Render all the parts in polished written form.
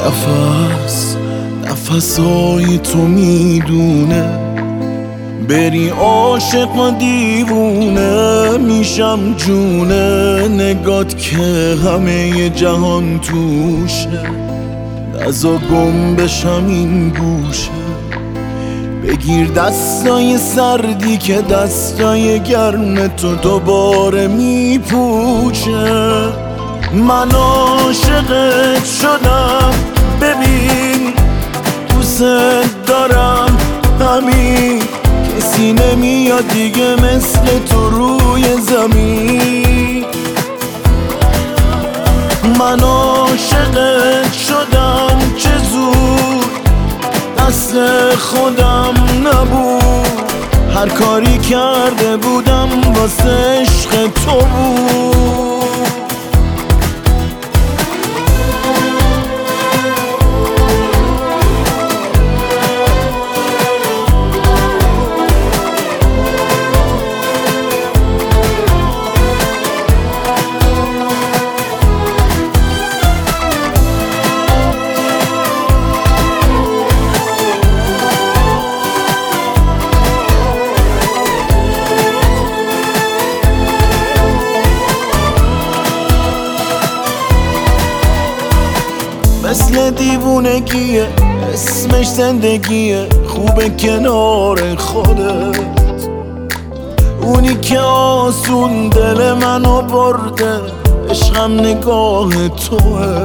نفسای تو میدونه بری عاشق و دیوونه میشم جونه نگات که همه جهان توشه نزا گم بشم این گوشه بگیر دستای سردی که دستای گرم تو دوباره میپوشه من عاشقت شدم ببین دوست دارم همین کسی نمیاد دیگه مثل تو روی زمین من عاشقت شدم چه زود دست خودم نبود هر کاری کرده بودم واسه عشق تو بود مثل دیوونگیه اسمش زندگیه خوبه کنار خودت اونی که آسون دل منو برده عشقم نگاه توه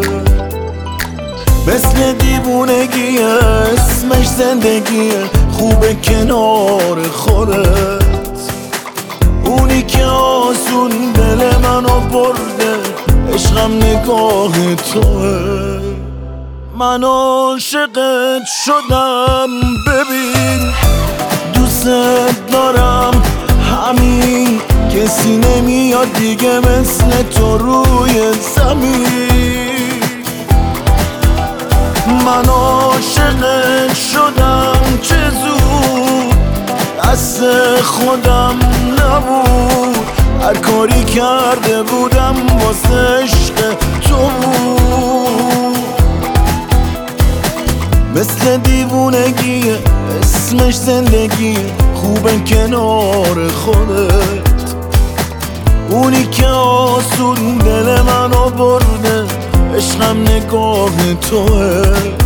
مثل دیوونگیه اسمش زندگیه خوبه کنار خودت اونی که آسون دل منو برده عشقم نگاه توه من عاشقت شدم ببین دوست دارم همین کسی نمیاد دیگه مثل تو روی زمین من عاشقت شدم چه زود دست خودم نبود هر کاری کرده بودم واسه عشق تو بود مثل دیوونگیه اسمش زندگیه خوبه کنار خودت اونی که آسون دل منو برده عشقم نگاه توه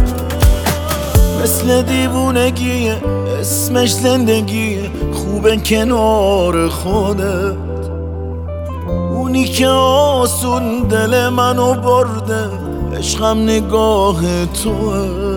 مثل دیوونگیه اسمش زندگیه خوبه کنار خودت اونی که آسون دل منو برده عشقم نگاه توه